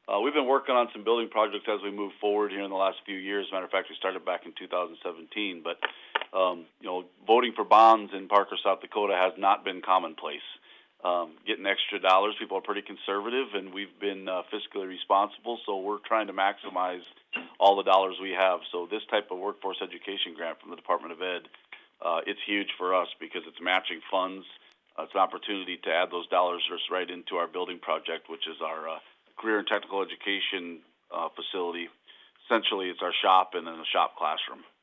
We've been working on some building projects as we move forward here in the last few years. Matter of fact, we started back in 2017. But voting for bonds in Parker, South Dakota, has not been commonplace. Getting extra dollars, people are pretty conservative, and we've been fiscally responsible. So we're trying to maximize all the dollars we have. So this type of workforce education grant from the Department of Ed, it's huge for us because it's matching funds. It's an opportunity to add those dollars just right into our building project, which is our career and technical education facility. Essentially, it's our shop and then a shop classroom.